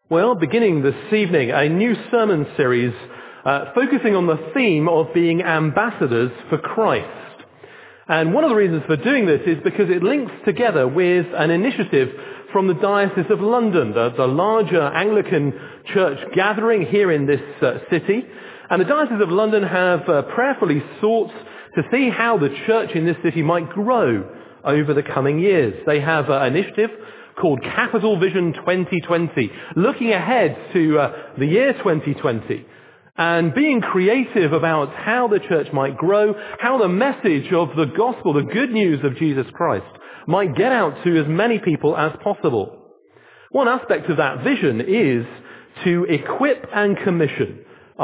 Well, beginning this evening, a new sermon series focusing on the theme of being ambassadors for Christ. And one of the reasons for doing this is because it links together with an initiative from the Diocese of London, the larger Anglican church gathering here in this city. And the Diocese of London have prayerfully sought to see how the church in this city might grow over the coming years. They have an initiative called Capital Vision 2020, looking ahead to the year 2020 and being creative about how the church might grow, how the message of the gospel, the good news of Jesus Christ, might get out to as many people as possible. One aspect of that vision is to equip and commission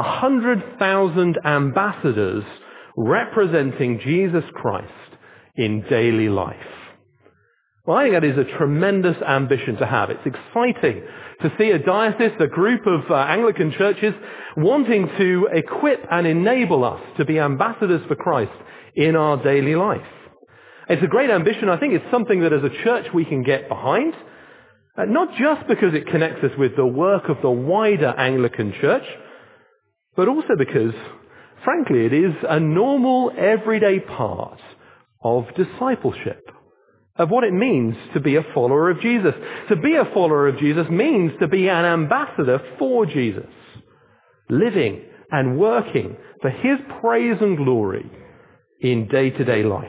100,000 ambassadors representing Jesus Christ in daily life. Well, I think that is a tremendous ambition to have. It's exciting to see a diocese, a group of Anglican churches wanting to equip and enable us to be ambassadors for Christ in our daily life. It's a great ambition. I think it's something that as a church we can get behind, not just because it connects us with the work of the wider Anglican church, but also because, frankly, it is a normal, everyday part of discipleship, of what it means to be a follower of Jesus. To be a follower of Jesus means to be an ambassador for Jesus, living and working for his praise and glory in day-to-day life.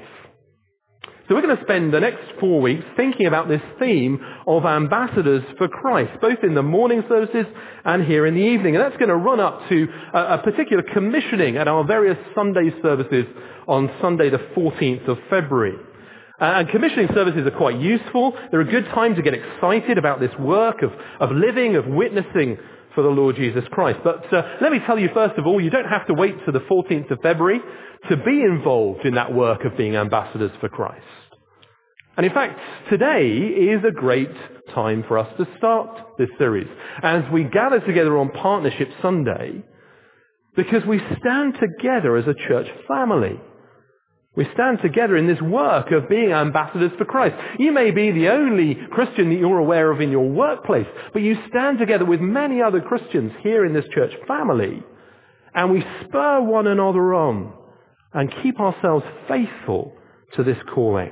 So we're going to spend the next 4 weeks thinking about this theme of ambassadors for Christ, both in the morning services and here in the evening. And that's going to run up to a particular commissioning at our various Sunday services on Sunday the 14th of February. And commissioning services are quite useful. They're a good time to get excited about this work of living, of witnessing for the Lord Jesus Christ. But let me tell you first of all, you don't have to wait to the 14th of February to be involved in that work of being ambassadors for Christ. And in fact, today is a great time for us to start this series as we gather together on Partnership Sunday, because we stand together as a church family. We stand together in this work of being ambassadors for Christ. You may be the only Christian that you're aware of in your workplace, but you stand together with many other Christians here in this church family, and we spur one another on and keep ourselves faithful to this calling.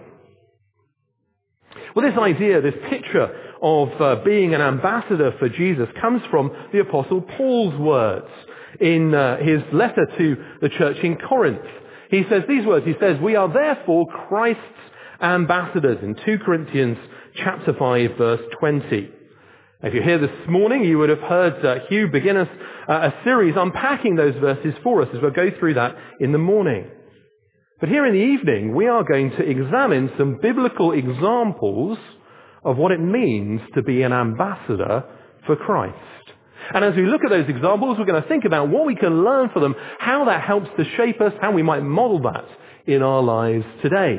Well, this idea, this picture of being an ambassador for Jesus comes from the Apostle Paul's words in his letter to the church in Corinth. He says these words, he says, "We are therefore Christ's ambassadors," in 2 Corinthians chapter 5, verse 20. If you're here this morning, you would have heard Hugh begin us a series unpacking those verses for us as we'll go through that in the morning. But here in the evening, we are going to examine some biblical examples of what it means to be an ambassador for Christ. And as we look at those examples, we're going to think about what we can learn from them, how that helps to shape us, how we might model that in our lives today.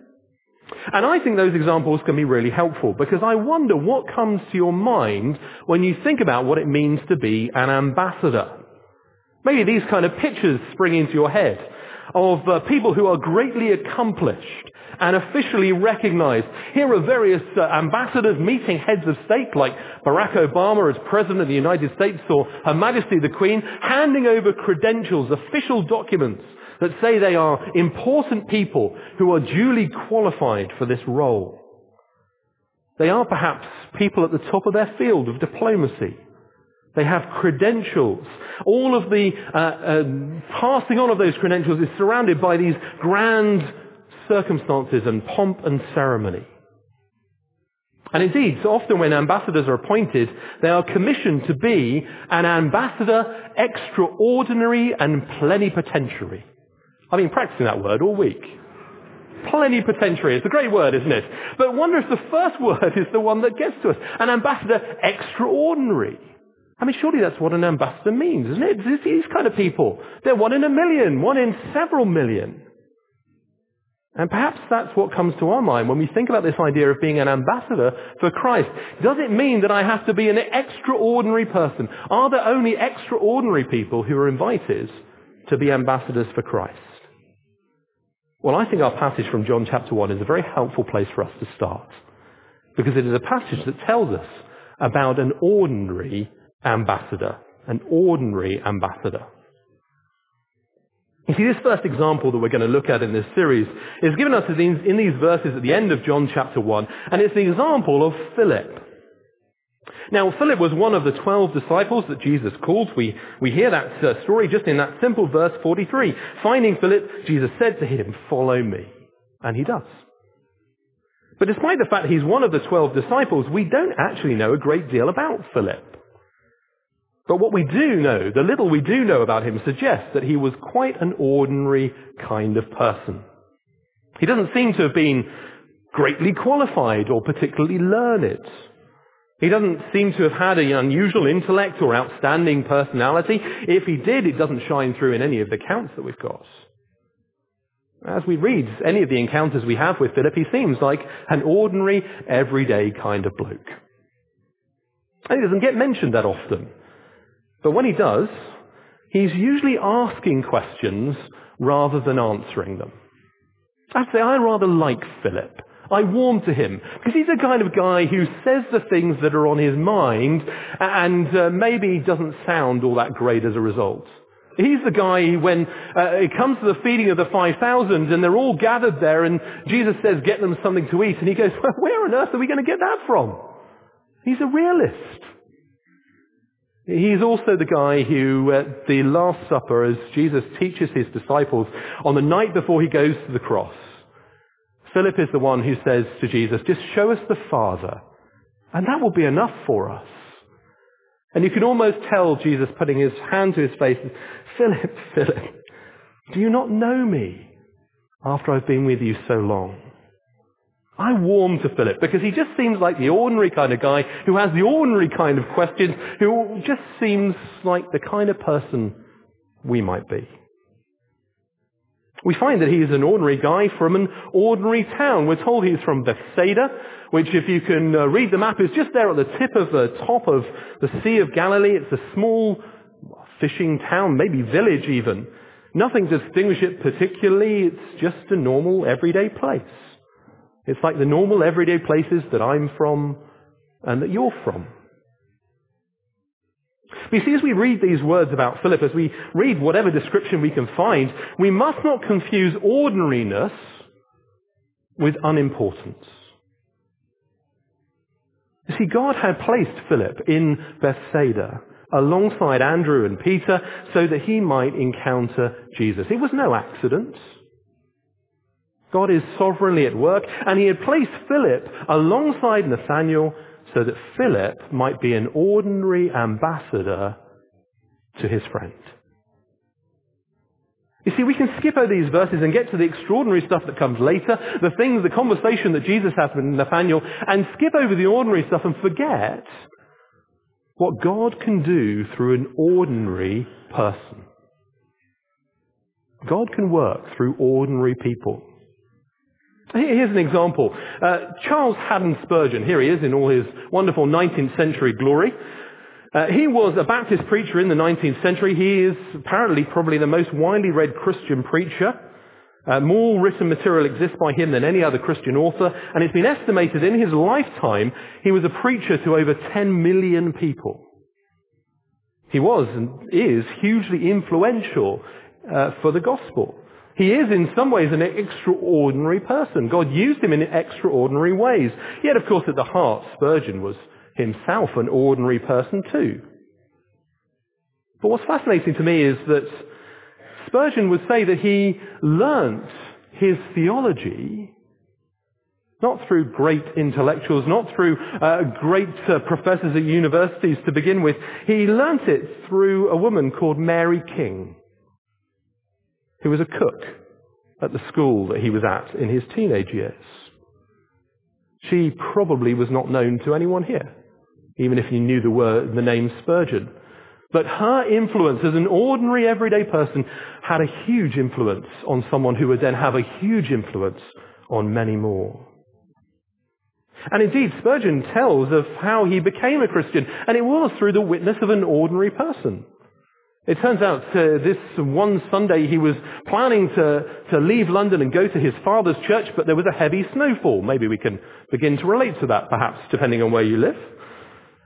And I think those examples can be really helpful because I wonder what comes to your mind when you think about what it means to be an ambassador. Maybe these kind of pictures spring into your head of people who are greatly accomplished and officially recognized. Here are various ambassadors meeting heads of state like Barack Obama as President of the United States or Her Majesty the Queen, handing over credentials, official documents that say they are important people who are duly qualified for this role. They are perhaps people at the top of their field of diplomacy. They have credentials. All of the passing on of those credentials is surrounded by these grand circumstances and pomp and ceremony. And indeed, so often when ambassadors are appointed, they are commissioned to be an ambassador extraordinary and plenipotentiary. I've been practicing that word all week. Plenipotentiary. It's a great word, isn't it? But I wonder if the first word is the one that gets to us. An ambassador extraordinary. I mean, surely that's what an ambassador means, isn't it? It's these kind of people. They're one in a million, one in several million. And perhaps that's what comes to our mind when we think about this idea of being an ambassador for Christ. Does it mean that I have to be an extraordinary person? Are there only extraordinary people who are invited to be ambassadors for Christ? Well, I think our passage from John chapter 1 is a very helpful place for us to start, because it is a passage that tells us about an ordinary ambassador. An ordinary ambassador. You see, this first example that we're going to look at in this series is given us in these verses at the end of John chapter 1, and it's the example of Philip. Now, Philip was one of the 12 disciples that Jesus called. We hear that story just in that simple verse 43. Finding Philip, Jesus said to him, "Follow me." And he does. But despite the fact he's one of the 12 disciples, we don't actually know a great deal about Philip. But what we do know, the little we do know about him, suggests that he was quite an ordinary kind of person. He doesn't seem to have been greatly qualified or particularly learned. He doesn't seem to have had an unusual intellect or outstanding personality. If he did, it doesn't shine through in any of the accounts that we've got. As we read any of the encounters we have with Philip, he seems like an ordinary, everyday kind of bloke. And he doesn't get mentioned that often. But when he does, he's usually asking questions rather than answering them. I'd say I rather like Philip. I warm to him because he's the kind of guy who says the things that are on his mind and maybe doesn't sound all that great as a result. He's the guy when it comes to the feeding of the 5,000 and they're all gathered there and Jesus says, "Get them something to eat." And he goes, "Well, where on earth are we going to get that from?" He's a realist. He's also the guy who, at the Last Supper, as Jesus teaches his disciples on the night before he goes to the cross, Philip is the one who says to Jesus, "Just show us the Father, and that will be enough for us." And you can almost tell Jesus putting his hand to his face, "Philip, Philip, do you not know me after I've been with you so long?" I warm to Philip because he just seems like the ordinary kind of guy who has the ordinary kind of questions, who just seems like the kind of person we might be. We find that he is an ordinary guy from an ordinary town. We're told he's from Bethsaida, which if you can read the map is just there at the tip of the top of the Sea of Galilee. It's a small fishing town, maybe village even. Nothing to distinguish it particularly. It's just a normal everyday place. It's like the normal everyday places that I'm from and that you're from. But you see, as we read these words about Philip, as we read whatever description we can find, we must not confuse ordinariness with unimportance. You see, God had placed Philip in Bethsaida alongside Andrew and Peter so that he might encounter Jesus. It was no accident. God is sovereignly at work, and he had placed Philip alongside Nathanael so that Philip might be an ordinary ambassador to his friend. You see, we can skip over these verses and get to the extraordinary stuff that comes later, the conversation that Jesus has with Nathanael, and skip over the ordinary stuff and forget what God can do through an ordinary person. God can work through ordinary people. Here's an example. Charles Haddon Spurgeon, here he is in all his wonderful 19th century glory. He was a Baptist preacher in the 19th century. He is apparently probably the most widely read Christian preacher. More written material exists by him than any other Christian author, and it's been estimated in his lifetime he was a preacher to over 10 million people. He was and is hugely influential for the gospel. He is in some ways an extraordinary person. God used him in extraordinary ways. Yet, of course, at the heart, Spurgeon was himself an ordinary person too. But what's fascinating to me is that Spurgeon would say that he learnt his theology not through great intellectuals, not through great professors at universities to begin with. He learnt it through a woman called Mary King, who was a cook at the school that he was at in his teenage years. She probably was not known to anyone here, even if you knew the name Spurgeon. But her influence as an ordinary everyday person had a huge influence on someone who would then have a huge influence on many more. And indeed, Spurgeon tells of how he became a Christian, and it was through the witness of an ordinary person. It turns out this one Sunday he was planning to leave London and go to his father's church, but there was a heavy snowfall. Maybe we can begin to relate to that, perhaps, depending on where you live.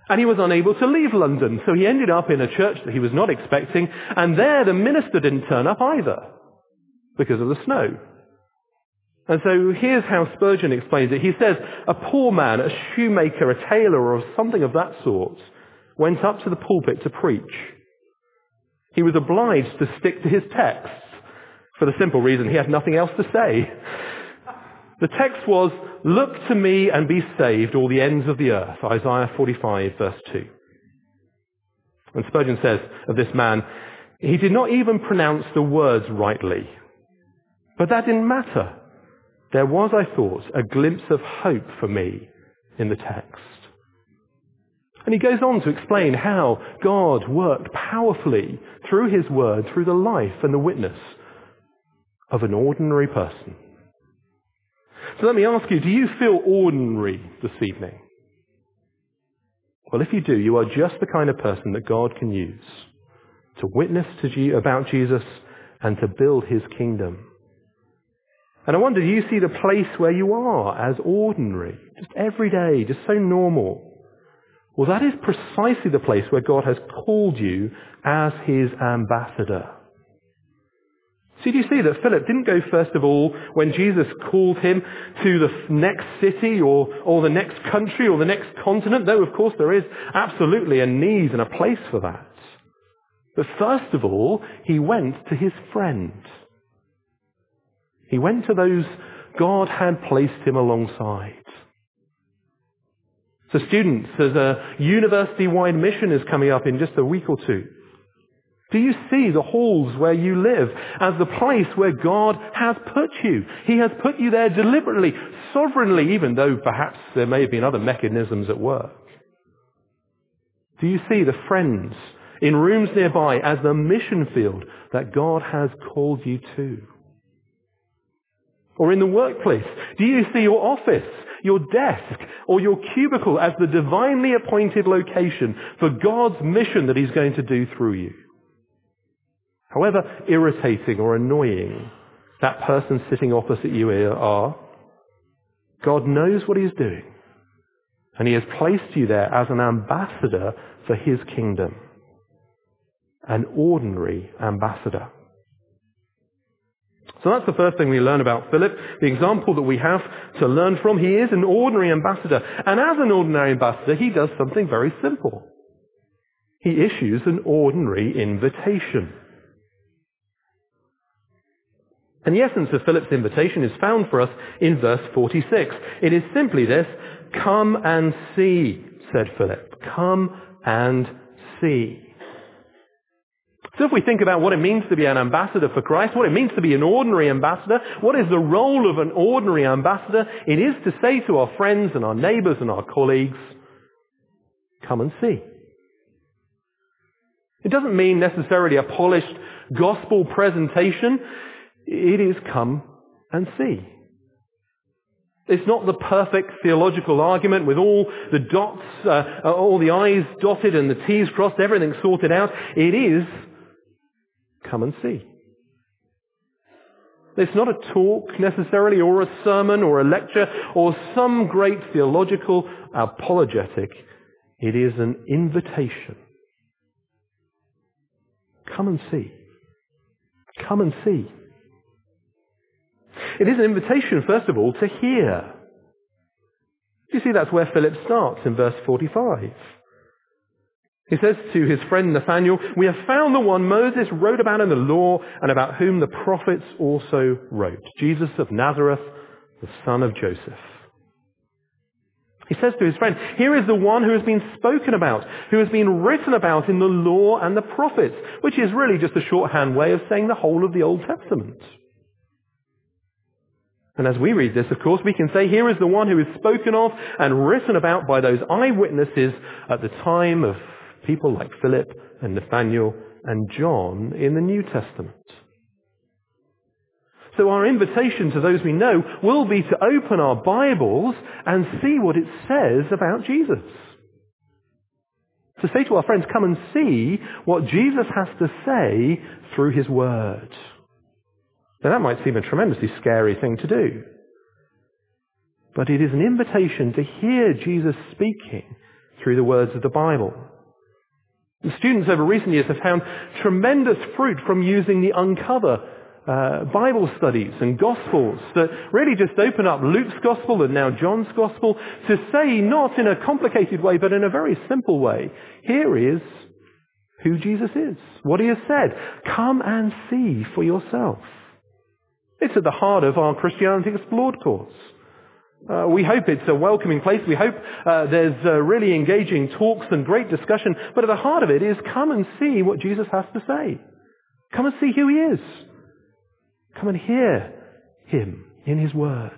And he was unable to leave London, so he ended up in a church that he was not expecting, and there the minister didn't turn up either, because of the snow. And so here's how Spurgeon explains it. He says, a poor man, a shoemaker, a tailor, or something of that sort, went up to the pulpit to preach. He was obliged to stick to his texts, for the simple reason he had nothing else to say. The text was, look to me and be saved, all the ends of the earth, Isaiah 45, verse 2. And Spurgeon says of this man, he did not even pronounce the words rightly. But that didn't matter. There was, I thought, a glimpse of hope for me in the text. And he goes on to explain how God worked powerfully through his word, through the life and the witness of an ordinary person. So let me ask you, do you feel ordinary this evening? Well, if you do, you are just the kind of person that God can use to witness about Jesus and to build his kingdom. And I wonder, do you see the place where you are as ordinary, just everyday, just so normal? Well, that is precisely the place where God has called you as his ambassador. So do you see that Philip didn't go first of all when Jesus called him to the next city or the next country or the next continent, though of course there is absolutely a need and a place for that. But first of all, he went to his friend. He went to those God had placed him alongside. So students, as a university-wide mission is coming up in just a week or two, do you see the halls where you live as the place where God has put you? He has put you there deliberately, sovereignly, even though perhaps there may have been other mechanisms at work. Do you see the friends in rooms nearby as the mission field that God has called you to? Or in the workplace, do you see your office, your desk, or your cubicle as the divinely appointed location for God's mission that he's going to do through you? However irritating or annoying that person sitting opposite you are, God knows what he's doing. And he has placed you there as an ambassador for his kingdom. An ordinary ambassador. So that's the first thing we learn about Philip, the example that we have to learn from. He is an ordinary ambassador. And as an ordinary ambassador, he does something very simple. He issues an ordinary invitation. And the essence of Philip's invitation is found for us in verse 46. It is simply this, come and see, said Philip. Come and see. So if we think about what it means to be an ambassador for Christ, what it means to be an ordinary ambassador, what is the role of an ordinary ambassador? It is to say to our friends and our neighbours and our colleagues, come and see. It doesn't mean necessarily a polished gospel presentation. It is come and see. It's not the perfect theological argument with all the dots, all the I's dotted and the T's crossed, everything sorted out. It is come and see. It's not a talk necessarily, or a sermon, or a lecture, or some great theological apologetic. It is an invitation. Come and see. Come and see. It is an invitation, first of all, to hear. You see, that's where Philip starts in verse 45. He says to his friend Nathanael, we have found the one Moses wrote about in the law and about whom the prophets also wrote, Jesus of Nazareth, the son of Joseph. He says to his friend, here is the one who has been spoken about, who has been written about in the law and the prophets, which is really just a shorthand way of saying the whole of the Old Testament. And as we read this, of course, we can say, here is the one who is spoken of and written about by those eyewitnesses at the time of people like Philip and Nathanael and John in the New Testament. So our invitation to those we know will be to open our Bibles and see what it says about Jesus. To say to our friends, come and see what Jesus has to say through his word. Now that might seem a tremendously scary thing to do. But it is an invitation to hear Jesus speaking through the words of the Bible. And students over recent years have found tremendous fruit from using the Uncover Bible studies and Gospels that really just open up Luke's Gospel and now John's Gospel to say, not in a complicated way, but in a very simple way, here is who Jesus is, what he has said. Come and see for yourself. It's at the heart of our Christianity Explored course. We hope it's a welcoming place. We hope there's really engaging talks and great discussion. But at the heart of it is come and see what Jesus has to say. Come and see who he is. Come and hear him in his words.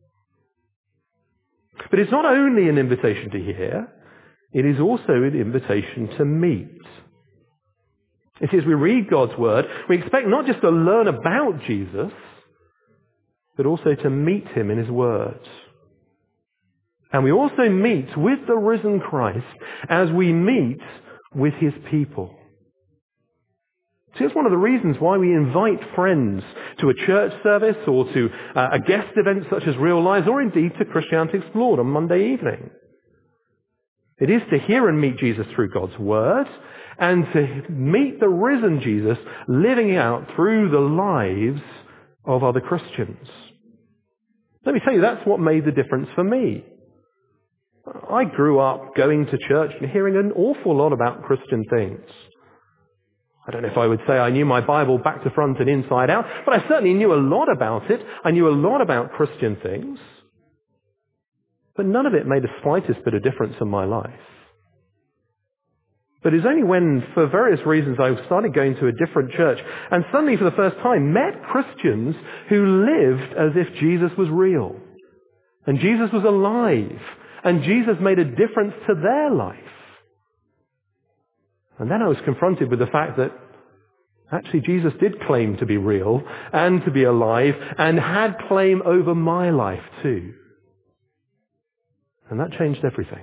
But it's not only an invitation to hear, it is also an invitation to meet. You see, as we read God's word, we expect not just to learn about Jesus, but also to meet him in his words. And we also meet with the risen Christ as we meet with his people. See, it's one of the reasons why we invite friends to a church service or to a guest event such as Real Lives, or indeed to Christianity Explored on Monday evening. It is to hear and meet Jesus through God's word, and to meet the risen Jesus living out through the lives of other Christians. Let me tell you, that's what made the difference for me. I grew up going to church and hearing an awful lot about Christian things. I don't know if I would say I knew my Bible back to front and inside out, but I certainly knew a lot about it. I knew a lot about Christian things. But none of it made the slightest bit of difference in my life. But it's only when, for various reasons, I started going to a different church and suddenly for the first time met Christians who lived as if Jesus was real. And Jesus was alive. And Jesus made a difference to their life. And then I was confronted with the fact that actually Jesus did claim to be real and to be alive and had claim over my life too. And that changed everything.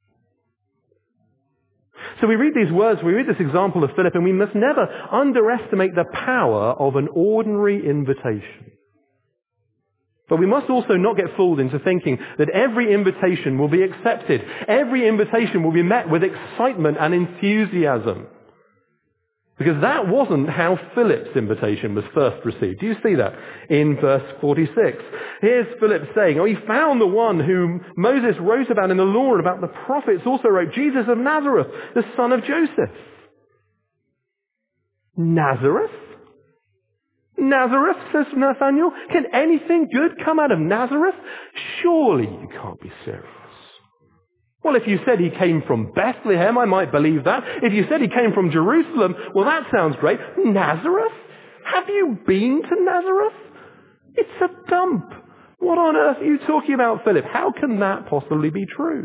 So we read these words, we read this example of Philip, and we must never underestimate the power of an ordinary invitation. But we must also not get fooled into thinking that every invitation will be accepted. Every invitation will be met with excitement and enthusiasm. Because that wasn't how Philip's invitation was first received. Do you see that in verse 46? Here's Philip saying, he found the one whom Moses wrote about in the law and about the prophets, also wrote, Jesus of Nazareth, the son of Joseph. Nazareth? Nazareth, says Nathanael. Can anything good come out of Nazareth? Surely you can't be serious. Well, if you said he came from Bethlehem, I might believe that. If you said he came from Jerusalem, well, that sounds great. Nazareth? Have you been to Nazareth? It's a dump. What on earth are you talking about, Philip? How can that possibly be true?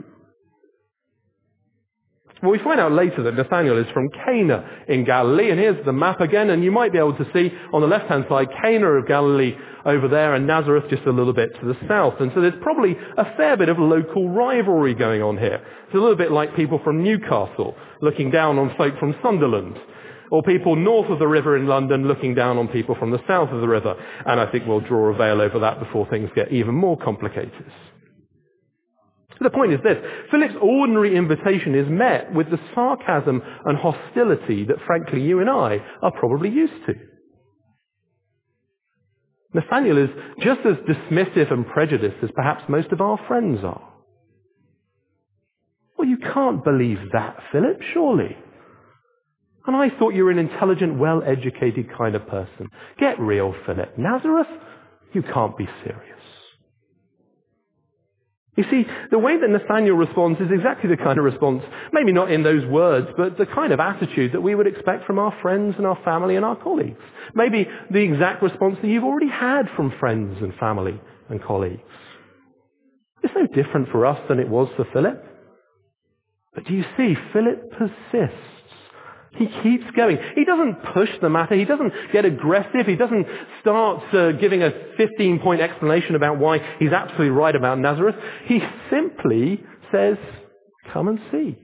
Well, we find out later that Nathanael is from Cana in Galilee, and here's the map again, and you might be able to see on the left-hand side Cana of Galilee over there and Nazareth just a little bit to the south. And so there's probably a fair bit of local rivalry going on here. It's a little bit like people from Newcastle looking down on folk from Sunderland, or people north of the river in London looking down on people from the south of the river. And I think we'll draw a veil over that before things get even more complicated. The point is this: Philip's ordinary invitation is met with the sarcasm and hostility that, frankly, you and I are probably used to. Nathanael is just as dismissive and prejudiced as perhaps most of our friends are. Well, you can't believe that, Philip, surely. And I thought you were an intelligent, well-educated kind of person. Get real, Philip. Nazareth? You can't be serious. You see, the way that Nathanael responds is exactly the kind of response, maybe not in those words, but the kind of attitude that we would expect from our friends and our family and our colleagues. Maybe the exact response that you've already had from friends and family and colleagues. It's no different for us than it was for Philip. But do you see, Philip persists. He keeps going. He doesn't push the matter. He doesn't get aggressive. He doesn't start giving a 15-point explanation about why he's absolutely right about Nazareth. He simply says, come and see.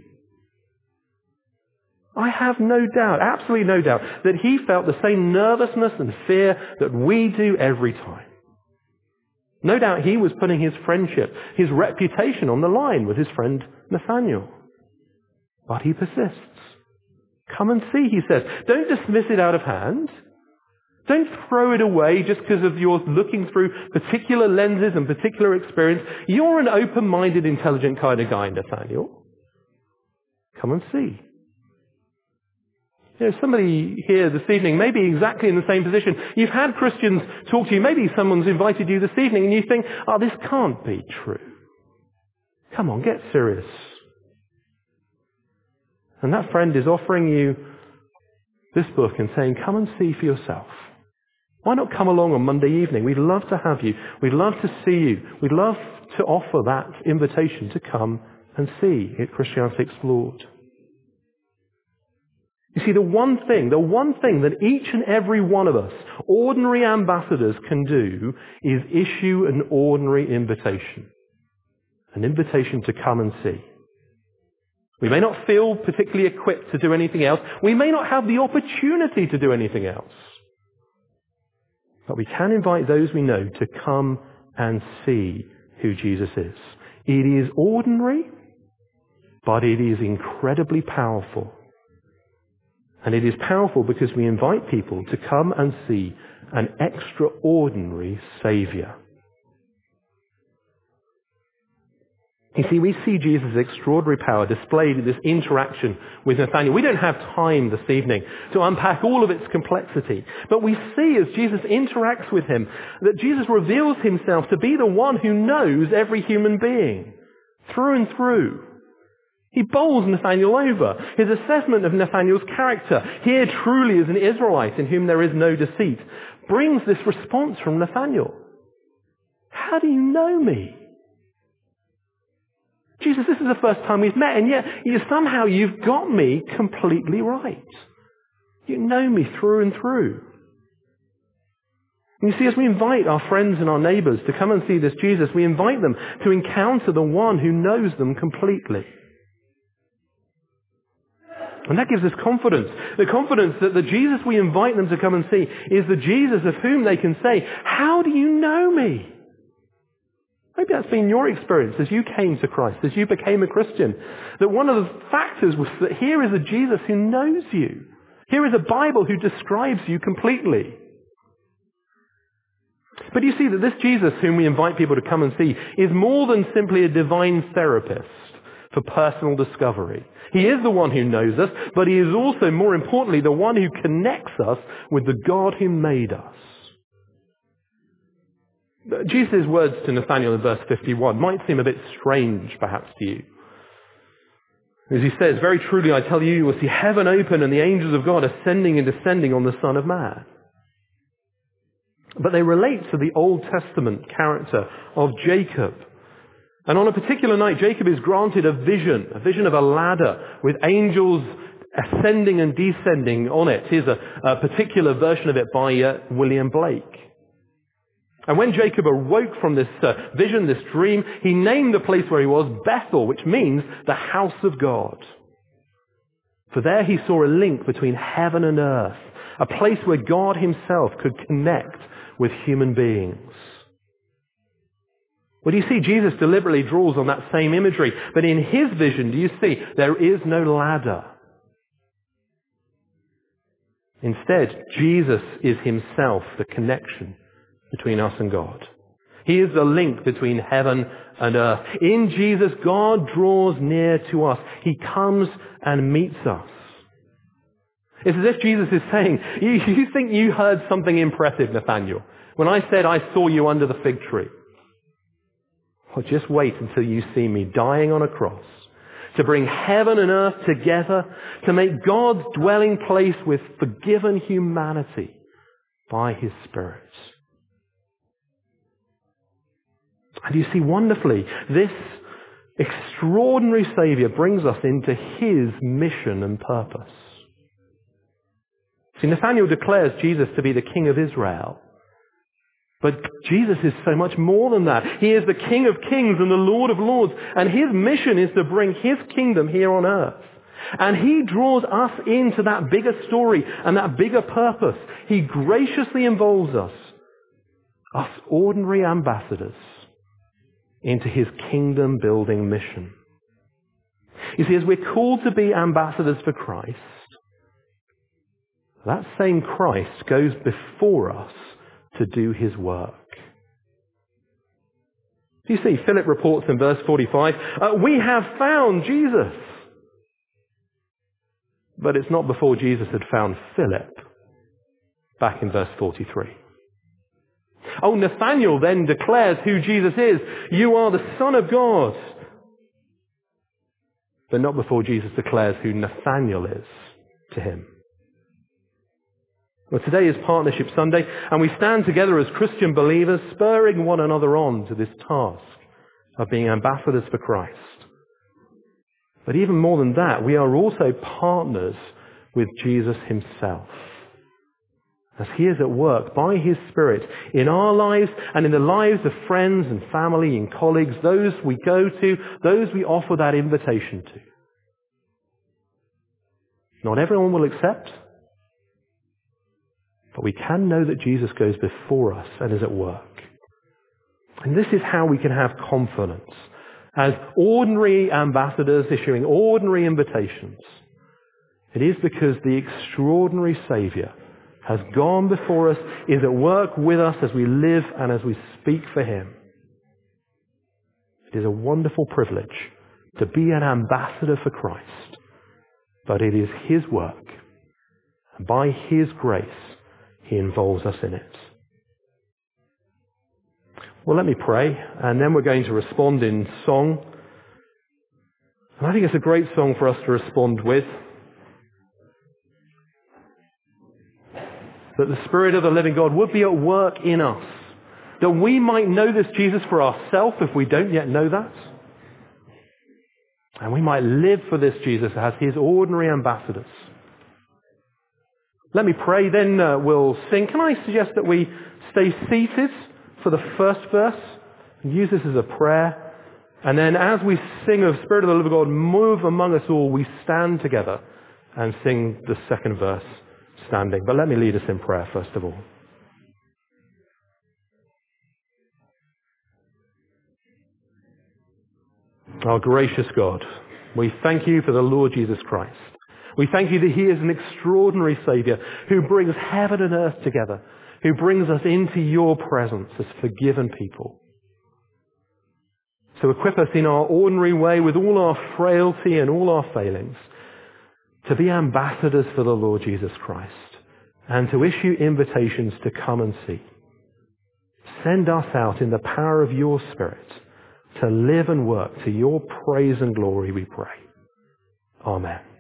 I have no doubt, absolutely no doubt, that he felt the same nervousness and fear that we do every time. No doubt he was putting his friendship, his reputation on the line with his friend Nathanael. But he persists. Come and see, he says. Don't dismiss it out of hand. Don't throw it away just because of your looking through particular lenses and particular experience. You're an open-minded, intelligent kind of guy, Nathaniel. Come and see. You know, somebody here this evening may be exactly in the same position. You've had Christians talk to you. Maybe someone's invited you this evening and you think, oh, this can't be true. Come on, get serious. And that friend is offering you this book and saying, come and see for yourself. Why not come along on Monday evening? We'd love to have you. We'd love to see you. We'd love to offer that invitation to come and see at Christianity Explored. You see, the one thing that each and every one of us, ordinary ambassadors, can do is issue an ordinary invitation. An invitation to come and see. We may not feel particularly equipped to do anything else. We may not have the opportunity to do anything else. But we can invite those we know to come and see who Jesus is. It is ordinary, but it is incredibly powerful. And it is powerful because we invite people to come and see an extraordinary Saviour. You see, we see Jesus' extraordinary power displayed in this interaction with Nathanael. We don't have time this evening to unpack all of its complexity. But we see as Jesus interacts with him that Jesus reveals himself to be the one who knows every human being through and through. He bowls Nathanael over. His assessment of Nathanael's character, here truly is an Israelite in whom there is no deceit, brings this response from Nathanael. How do you know me? Jesus, this is the first time we've met, and yet somehow you've got me completely right. You know me through and through. And you see, as we invite our friends and our neighbours to come and see this Jesus, we invite them to encounter the one who knows them completely. And that gives us confidence. The confidence that the Jesus we invite them to come and see is the Jesus of whom they can say, how do you know me? Maybe that's been your experience as you came to Christ, as you became a Christian. That one of the factors was that here is a Jesus who knows you. Here is a Bible who describes you completely. But you see that this Jesus whom we invite people to come and see is more than simply a divine therapist for personal discovery. He is the one who knows us, but he is also, more importantly, the one who connects us with the God who made us. Jesus' words to Nathanael in verse 51 might seem a bit strange, perhaps, to you. As he says, very truly I tell you, you will see heaven open and the angels of God ascending and descending on the Son of Man. But they relate to the Old Testament character of Jacob. And on a particular night, Jacob is granted a vision of a ladder with angels ascending and descending on it. Here's a particular version of it by William Blake. And when Jacob awoke from this vision, this dream, he named the place where he was Bethel, which means the house of God. For there he saw a link between heaven and earth, a place where God himself could connect with human beings. Well, you see, Jesus deliberately draws on that same imagery, but in his vision, do you see, there is no ladder. Instead, Jesus is himself the connection between us and God. He is the link between heaven and earth. In Jesus, God draws near to us. He comes and meets us. It's as if Jesus is saying, you think you heard something impressive, Nathanael, when I said I saw you under the fig tree. Well, just wait until you see me dying on a cross to bring heaven and earth together, to make God's dwelling place with forgiven humanity by his Spirit. And you see, wonderfully, this extraordinary Saviour brings us into his mission and purpose. See, Nathanael declares Jesus to be the King of Israel. But Jesus is so much more than that. He is the King of Kings and the Lord of Lords. And his mission is to bring his kingdom here on earth. And he draws us into that bigger story and that bigger purpose. He graciously involves us ordinary ambassadors, into his kingdom building mission. You see, as we're called to be ambassadors for Christ, that same Christ goes before us to do his work. You see, Philip reports in verse 45, we have found Jesus. But it's not before Jesus had found Philip, back in verse 43. Oh, Nathanael then declares who Jesus is. You are the Son of God. But not before Jesus declares who Nathanael is to him. Well, today is Partnership Sunday, and we stand together as Christian believers, spurring one another on to this task of being ambassadors for Christ. But even more than that, we are also partners with Jesus himself, as he is at work by his Spirit in our lives and in the lives of friends and family and colleagues, those we go to, those we offer that invitation to. Not everyone will accept, but we can know that Jesus goes before us and is at work. And this is how we can have confidence as ordinary ambassadors issuing ordinary invitations. It is because the extraordinary Saviour has gone before us, is at work with us as we live and as we speak for him. It is a wonderful privilege to be an ambassador for Christ, but it is his work, and by his grace he involves us in it. Well, let me pray, and then we're going to respond in song. And I think it's a great song for us to respond with. That the Spirit of the living God would be at work in us. That we might know this Jesus for ourselves if we don't yet know that. And we might live for this Jesus as his ordinary ambassadors. Let me pray, then we'll sing. Can I suggest that we stay seated for the first verse and use this as a prayer? And then as we sing of Spirit of the living God, move among us all, we stand together and sing the second verse standing. But let me lead us in prayer first of all. Our gracious God, we thank you for the Lord Jesus Christ. We thank you that he is an extraordinary Saviour who brings heaven and earth together, who brings us into your presence as forgiven people. So equip us in our ordinary way with all our frailty and all our failings to be ambassadors for the Lord Jesus Christ and to issue invitations to come and see. Send us out in the power of your Spirit to live and work to your praise and glory, we pray. Amen.